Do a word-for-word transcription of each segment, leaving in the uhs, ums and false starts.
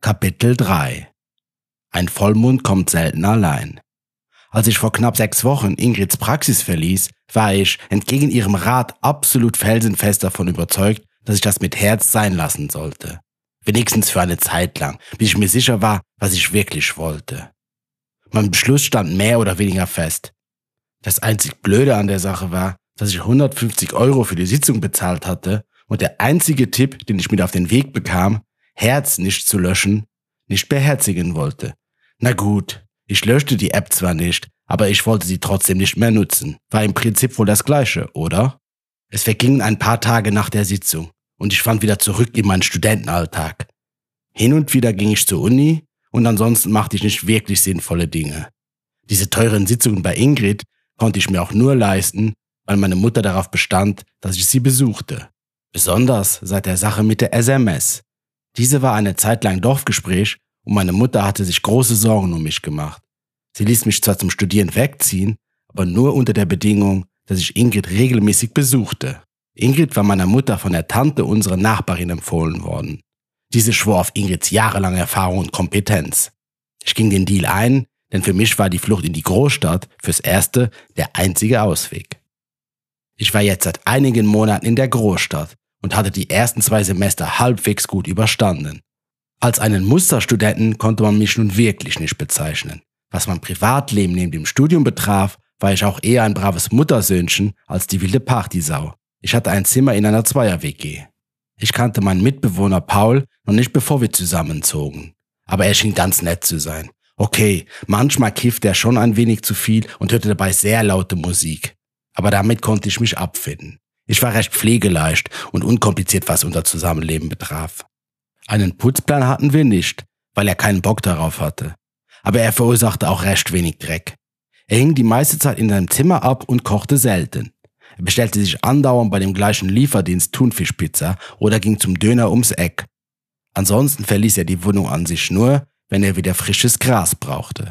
Kapitel drei. Ein Vollmond kommt selten allein. Als ich vor knapp sechs Wochen Ingrids Praxis verließ, war ich, entgegen ihrem Rat, absolut felsenfest davon überzeugt, dass ich das mit Herz sein lassen sollte. Wenigstens für eine Zeit lang, bis ich mir sicher war, was ich wirklich wollte. Mein Beschluss stand mehr oder weniger fest. Das einzig Blöde an der Sache war, dass ich hundertfünfzig Euro für die Sitzung bezahlt hatte und der einzige Tipp, den ich mit auf den Weg bekam, Herz nicht zu löschen, nicht beherzigen wollte. Na gut, ich löschte die App zwar nicht, aber ich wollte sie trotzdem nicht mehr nutzen. War im Prinzip wohl das Gleiche, oder? Es vergingen ein paar Tage nach der Sitzung und ich fand wieder zurück in meinen Studentenalltag. Hin und wieder ging ich zur Uni und ansonsten machte ich nicht wirklich sinnvolle Dinge. Diese teuren Sitzungen bei Ingrid konnte ich mir auch nur leisten, weil meine Mutter darauf bestand, dass ich sie besuchte. Besonders seit der Sache mit der S M S. Diese war eine Zeit lang Dorfgespräch und meine Mutter hatte sich große Sorgen um mich gemacht. Sie ließ mich zwar zum Studieren wegziehen, aber nur unter der Bedingung, dass ich Ingrid regelmäßig besuchte. Ingrid war meiner Mutter von der Tante unserer Nachbarin empfohlen worden. Diese schwor auf Ingrids jahrelange Erfahrung und Kompetenz. Ich ging den Deal ein, denn für mich war die Flucht in die Großstadt fürs Erste der einzige Ausweg. Ich war jetzt seit einigen Monaten in der Großstadt und hatte die ersten zwei Semester halbwegs gut überstanden. Als einen Musterstudenten konnte man mich nun wirklich nicht bezeichnen. Was mein Privatleben neben dem Studium betraf, war ich auch eher ein braves Muttersöhnchen als die wilde Partysau. Ich hatte ein Zimmer in einer Zweier-W G. Ich kannte meinen Mitbewohner Paul noch nicht, bevor wir zusammenzogen. Aber er schien ganz nett zu sein. Okay, manchmal kiffte er schon ein wenig zu viel und hörte dabei sehr laute Musik. Aber damit konnte ich mich abfinden. Ich war recht pflegeleicht und unkompliziert, was unser Zusammenleben betraf. Einen Putzplan hatten wir nicht, weil er keinen Bock darauf hatte. Aber er verursachte auch recht wenig Dreck. Er hing die meiste Zeit in seinem Zimmer ab und kochte selten. Er bestellte sich andauernd bei dem gleichen Lieferdienst Thunfischpizza oder ging zum Döner ums Eck. Ansonsten verließ er die Wohnung an sich nur, wenn er wieder frisches Gras brauchte.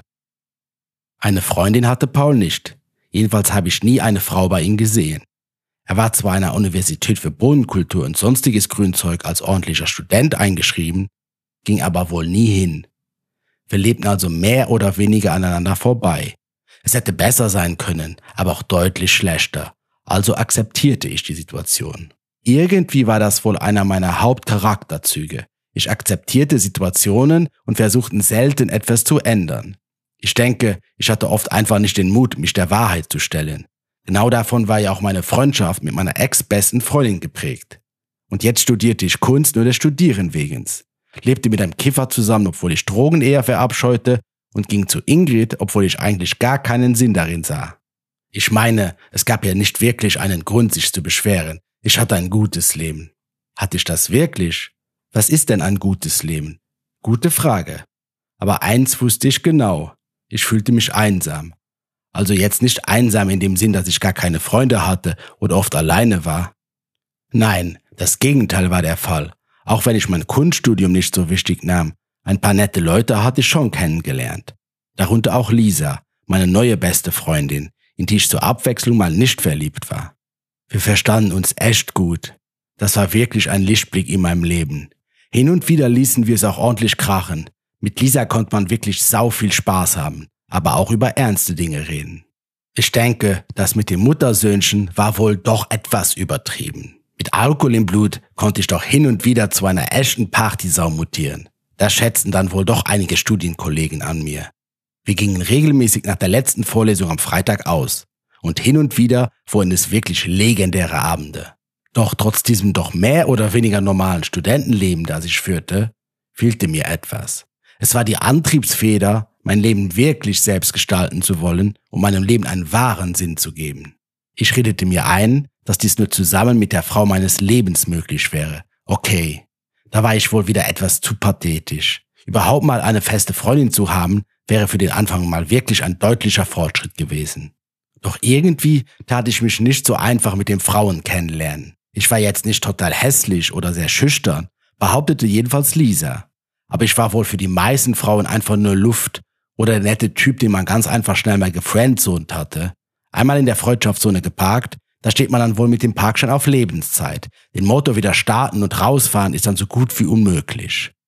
Eine Freundin hatte Paul nicht. Jedenfalls habe ich nie eine Frau bei ihm gesehen. Er war zwar an der Universität für Bodenkultur und sonstiges Grünzeug als ordentlicher Student eingeschrieben, ging aber wohl nie hin. Wir lebten also mehr oder weniger aneinander vorbei. Es hätte besser sein können, aber auch deutlich schlechter. Also akzeptierte ich die Situation. Irgendwie war das wohl einer meiner Hauptcharakterzüge. Ich akzeptierte Situationen und versuchte selten etwas zu ändern. Ich denke, ich hatte oft einfach nicht den Mut, mich der Wahrheit zu stellen. Genau davon war ja auch meine Freundschaft mit meiner ex-besten Freundin geprägt. Und jetzt studierte ich Kunst nur des Studieren wegens. Lebte mit einem Kiffer zusammen, obwohl ich Drogen eher verabscheute, und ging zu Ingrid, obwohl ich eigentlich gar keinen Sinn darin sah. Ich meine, es gab ja nicht wirklich einen Grund, sich zu beschweren. Ich hatte ein gutes Leben. Hatte ich das wirklich? Was ist denn ein gutes Leben? Gute Frage. Aber eins wusste ich genau. Ich fühlte mich einsam. Also jetzt nicht einsam in dem Sinn, dass ich gar keine Freunde hatte oder oft alleine war. Nein, das Gegenteil war der Fall. Auch wenn ich mein Kunststudium nicht so wichtig nahm. Ein paar nette Leute hatte ich schon kennengelernt. Darunter auch Lisa, meine neue beste Freundin, in die ich zur Abwechslung mal nicht verliebt war. Wir verstanden uns echt gut. Das war wirklich ein Lichtblick in meinem Leben. Hin und wieder ließen wir es auch ordentlich krachen. Mit Lisa konnte man wirklich sau viel Spaß haben, aber auch über ernste Dinge reden. Ich denke, das mit dem Muttersöhnchen war wohl doch etwas übertrieben. Mit Alkohol im Blut konnte ich doch hin und wieder zu einer echten Partysau mutieren. Das schätzten dann wohl doch einige Studienkollegen an mir. Wir gingen regelmäßig nach der letzten Vorlesung am Freitag aus. Und hin und wieder wurden es wirklich legendäre Abende. Doch trotz diesem doch mehr oder weniger normalen Studentenleben, das ich führte, fehlte mir etwas. Es war die Antriebsfeder, mein Leben wirklich selbst gestalten zu wollen, um meinem Leben einen wahren Sinn zu geben. Ich redete mir ein, dass dies nur zusammen mit der Frau meines Lebens möglich wäre. Okay, da war ich wohl wieder etwas zu pathetisch. Überhaupt mal eine feste Freundin zu haben, wäre für den Anfang mal wirklich ein deutlicher Fortschritt gewesen. Doch irgendwie tat ich mich nicht so einfach mit dem Frauen kennenlernen. Ich war jetzt nicht total hässlich oder sehr schüchtern, behauptete jedenfalls Lisa. Aber ich war wohl für die meisten Frauen einfach nur Luft oder der nette Typ, den man ganz einfach schnell mal gefriendzoned hatte. Einmal in der Freundschaftszone geparkt, da steht man dann wohl mit dem Parkschein auf Lebenszeit. Den Motor wieder starten und rausfahren ist dann so gut wie unmöglich.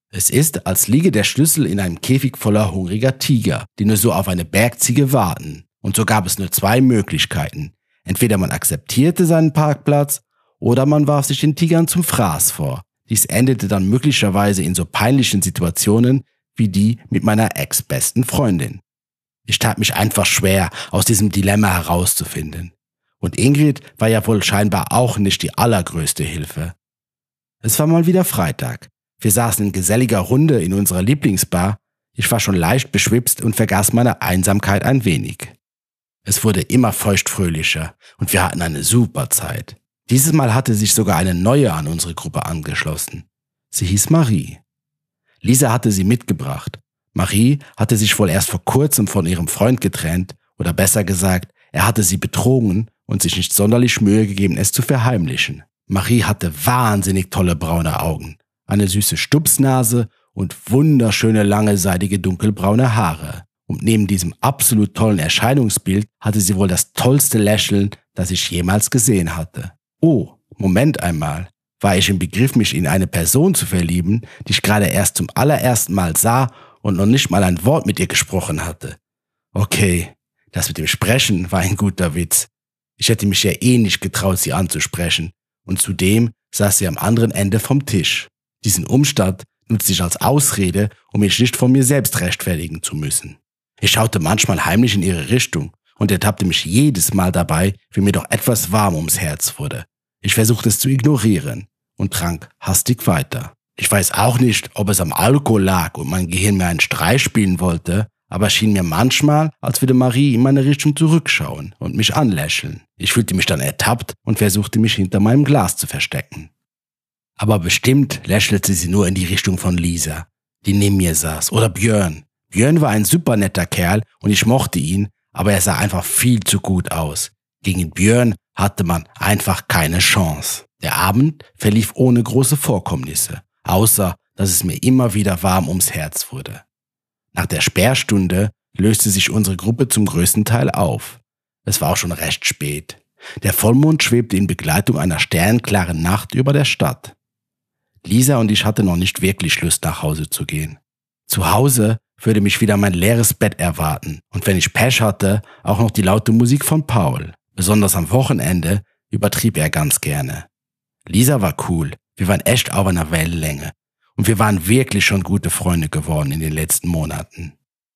Es ist, als liege der Schlüssel in einem Käfig voller hungriger Tiger, die nur so auf eine Bergziege warten. Und so gab es nur zwei Möglichkeiten. Entweder man akzeptierte seinen Parkplatz oder man warf sich den Tigern zum Fraß vor. Dies endete dann möglicherweise in so peinlichen Situationen wie die mit meiner ex-besten Freundin. Ich tat mich einfach schwer, aus diesem Dilemma herauszufinden. Und Ingrid war ja wohl scheinbar auch nicht die allergrößte Hilfe. Es war mal wieder Freitag. Wir saßen in geselliger Runde in unserer Lieblingsbar. Ich war schon leicht beschwipst und vergaß meine Einsamkeit ein wenig. Es wurde immer feuchtfröhlicher und wir hatten eine super Zeit. Dieses Mal hatte sich sogar eine neue an unsere Gruppe angeschlossen. Sie hieß Marie. Lisa hatte sie mitgebracht. Marie hatte sich wohl erst vor kurzem von ihrem Freund getrennt, oder besser gesagt, er hatte sie betrogen und sich nicht sonderlich Mühe gegeben, es zu verheimlichen. Marie hatte wahnsinnig tolle braune Augen, eine süße Stupsnase und wunderschöne lange seidige dunkelbraune Haare. Und neben diesem absolut tollen Erscheinungsbild hatte sie wohl das tollste Lächeln, das ich jemals gesehen hatte. Oh, Moment einmal. War ich im Begriff, mich in eine Person zu verlieben, die ich gerade erst zum allerersten Mal sah und noch nicht mal ein Wort mit ihr gesprochen hatte? Okay, das mit dem Sprechen war ein guter Witz. Ich hätte mich ja eh nicht getraut, sie anzusprechen. Und zudem saß sie am anderen Ende vom Tisch. Diesen Umstand nutzte ich als Ausrede, um mich nicht von mir selbst rechtfertigen zu müssen. Ich schaute manchmal heimlich in ihre Richtung und ertappte mich jedes Mal dabei, wie mir doch etwas warm ums Herz wurde. Ich versuchte es zu ignorieren und trank hastig weiter. Ich weiß auch nicht, ob es am Alkohol lag und mein Gehirn mir einen Streich spielen wollte, aber es schien mir manchmal, als würde Marie in meine Richtung zurückschauen und mich anlächeln. Ich fühlte mich dann ertappt und versuchte mich hinter meinem Glas zu verstecken. Aber bestimmt lächelte sie nur in die Richtung von Lisa, die neben mir saß, oder Björn. Björn war ein super netter Kerl und ich mochte ihn, aber er sah einfach viel zu gut aus. Gegen Björn hatte man einfach keine Chance. Der Abend verlief ohne große Vorkommnisse, außer dass es mir immer wieder warm ums Herz wurde. Nach der Sperrstunde löste sich unsere Gruppe zum größten Teil auf. Es war auch schon recht spät. Der Vollmond schwebte in Begleitung einer sternklaren Nacht über der Stadt. Lisa und ich hatten noch nicht wirklich Lust, nach Hause zu gehen. Zu Hause würde mich wieder mein leeres Bett erwarten und wenn ich Pech hatte, auch noch die laute Musik von Paul. Besonders am Wochenende übertrieb er ganz gerne. Lisa war cool, wir waren echt auf einer Wellenlänge und wir waren wirklich schon gute Freunde geworden in den letzten Monaten.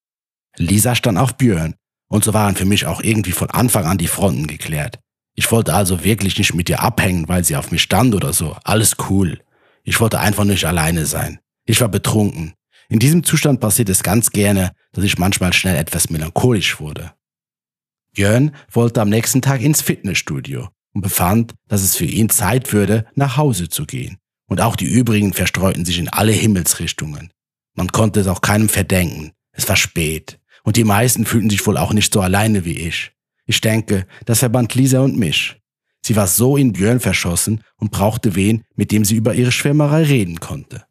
Lisa stand auf Björn und so waren für mich auch irgendwie von Anfang an die Fronten geklärt. Ich wollte also wirklich nicht mit ihr abhängen, weil sie auf mich stand oder so. Alles cool. Ich wollte einfach nicht alleine sein. Ich war betrunken. In diesem Zustand passiert es ganz gerne, dass ich manchmal schnell etwas melancholisch wurde. Björn wollte am nächsten Tag ins Fitnessstudio und befand, dass es für ihn Zeit würde, nach Hause zu gehen. Und auch die übrigen verstreuten sich in alle Himmelsrichtungen. Man konnte es auch keinem verdenken. Es war spät. Und die meisten fühlten sich wohl auch nicht so alleine wie ich. Ich denke, das verband Lisa und mich. Sie war so in Björn verschossen und brauchte wen, mit dem sie über ihre Schwärmerei reden konnte.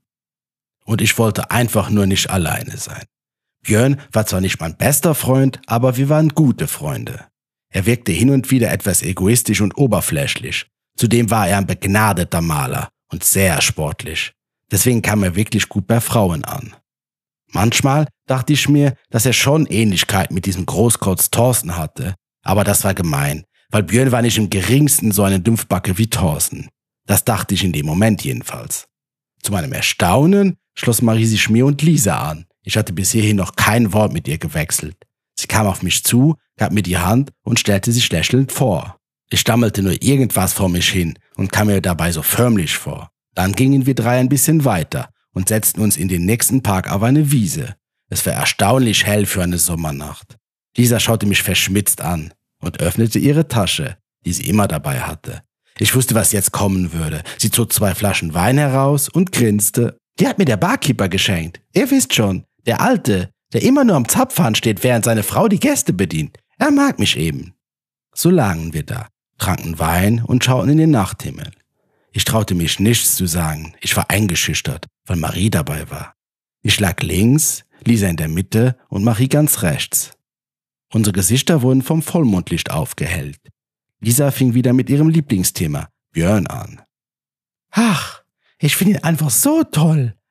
Und ich wollte einfach nur nicht alleine sein. Björn war zwar nicht mein bester Freund, aber wir waren gute Freunde. Er wirkte hin und wieder etwas egoistisch und oberflächlich. Zudem war er ein begnadeter Maler und sehr sportlich. Deswegen kam er wirklich gut bei Frauen an. Manchmal dachte ich mir, dass er schon Ähnlichkeit mit diesem Großkotz Thorsten hatte, aber das war gemein, weil Björn war nicht im geringsten so eine Dumpfbacke wie Thorsten. Das dachte ich in dem Moment jedenfalls. Zu meinem Erstaunen schloss Marie sich mir und Lisa an. Ich hatte bis hierhin noch kein Wort mit ihr gewechselt. Sie kam auf mich zu, gab mir die Hand und stellte sich lächelnd vor. Ich stammelte nur irgendwas vor mich hin und kam mir dabei so förmlich vor. Dann gingen wir drei ein bisschen weiter und setzten uns in den nächsten Park auf eine Wiese. Es war erstaunlich hell für eine Sommernacht. Lisa schaute mich verschmitzt an und öffnete ihre Tasche, die sie immer dabei hatte. Ich wusste, was jetzt kommen würde. Sie zog zwei Flaschen Wein heraus und grinste. Die hat mir der Barkeeper geschenkt. Ihr wisst schon, der Alte, der immer nur am Zapfhahn steht, während seine Frau die Gäste bedient. Er mag mich eben. So lagen wir da, tranken Wein und schauten in den Nachthimmel. Ich traute mich nichts zu sagen. Ich war eingeschüchtert, weil Marie dabei war. Ich lag links, Lisa in der Mitte und Marie ganz rechts. Unsere Gesichter wurden vom Vollmondlicht aufgehellt. Lisa fing wieder mit ihrem Lieblingsthema, Björn, an. Ach, ich finde ihn einfach so toll.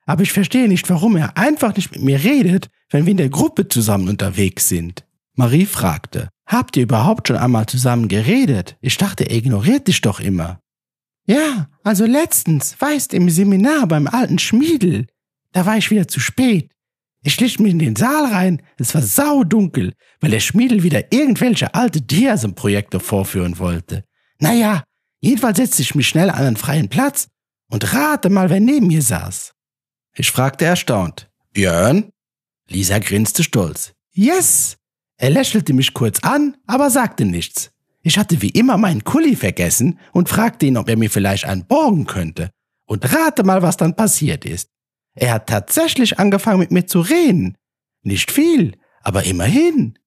aber ich verstehe nicht, warum er einfach nicht mit mir redet, wenn wir in der Gruppe zusammen unterwegs sind. Marie fragte, habt ihr überhaupt schon einmal zusammen geredet? Ich dachte, er ignoriert dich doch immer. Ja, also letztens, weißt, im Seminar beim alten Schmiedel. Da war ich wieder zu spät. Ich schlich mich in den Saal rein, es war saudunkel, weil der Schmiedel wieder irgendwelche alte Diasem-Projekte vorführen wollte. Naja, jedenfalls setzte ich mich schnell an einen freien Platz und rate mal, wer neben mir saß. Ich fragte erstaunt, Björn? Lisa grinste stolz. Yes! Er lächelte mich kurz an, aber sagte nichts. Ich hatte wie immer meinen Kuli vergessen und fragte ihn, ob er mir vielleicht einen borgen könnte. Und rate mal, was dann passiert ist. Er hat tatsächlich angefangen mit mir zu reden. Nicht viel, aber immerhin.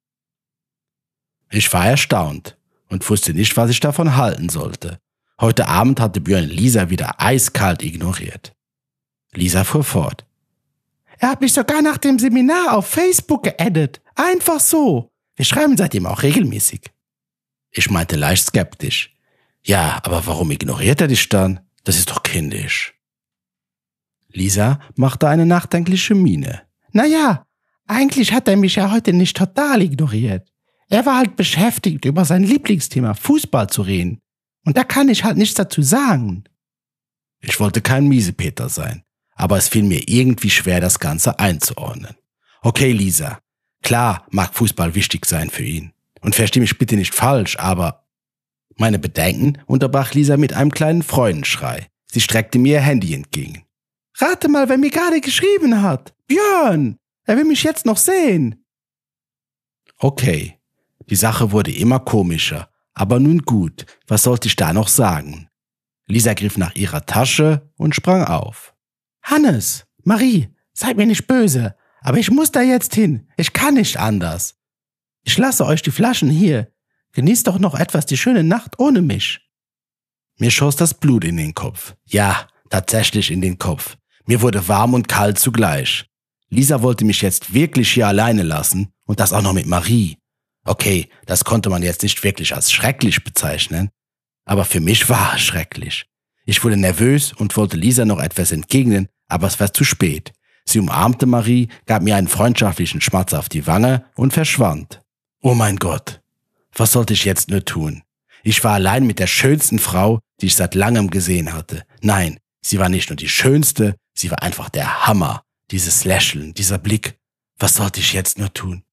Ich war erstaunt und wusste nicht, was ich davon halten sollte. Heute Abend hatte Björn Lisa wieder eiskalt ignoriert. Lisa fuhr fort. Er hat mich sogar nach dem Seminar auf Facebook geaddet. Einfach so. Wir schreiben seitdem auch regelmäßig. Ich meinte leicht skeptisch. Ja, aber warum ignoriert er dich dann? Das ist doch kindisch. Lisa machte eine nachdenkliche Miene. Naja, eigentlich hat er mich ja heute nicht total ignoriert. Er war halt beschäftigt, über sein Lieblingsthema Fußball zu reden. Und da kann ich halt nichts dazu sagen. Ich wollte kein Miesepeter sein, aber es fiel mir irgendwie schwer, das Ganze einzuordnen. Okay, Lisa, klar mag Fußball wichtig sein für ihn. Und versteh mich bitte nicht falsch, aber... Meine Bedenken unterbrach Lisa mit einem kleinen Freudenschrei. Sie streckte mir ihr Handy entgegen. Rate mal, wer mir gerade geschrieben hat. Björn! Er will mich jetzt noch sehen. Okay, die Sache wurde immer komischer. Aber nun gut, was sollte ich da noch sagen? Lisa griff nach ihrer Tasche und sprang auf. Hannes, Marie, seid mir nicht böse, aber ich muss da jetzt hin. Ich kann nicht anders. Ich lasse euch die Flaschen hier. Genießt doch noch etwas die schöne Nacht ohne mich. Mir schoss das Blut in den Kopf. Ja, tatsächlich in den Kopf. Mir wurde warm und kalt zugleich. Lisa wollte mich jetzt wirklich hier alleine lassen und das auch noch mit Marie. Okay, das konnte man jetzt nicht wirklich als schrecklich bezeichnen, aber für mich war es schrecklich. Ich wurde nervös und wollte Lisa noch etwas entgegnen, aber es war zu spät. Sie umarmte Marie, gab mir einen freundschaftlichen Schmatzer auf die Wange und verschwand. Oh mein Gott, was sollte ich jetzt nur tun? Ich war allein mit der schönsten Frau, die ich seit langem gesehen hatte. Nein, sie war nicht nur die schönste, sie war einfach der Hammer. Dieses Lächeln, dieser Blick. Was sollte ich jetzt nur tun?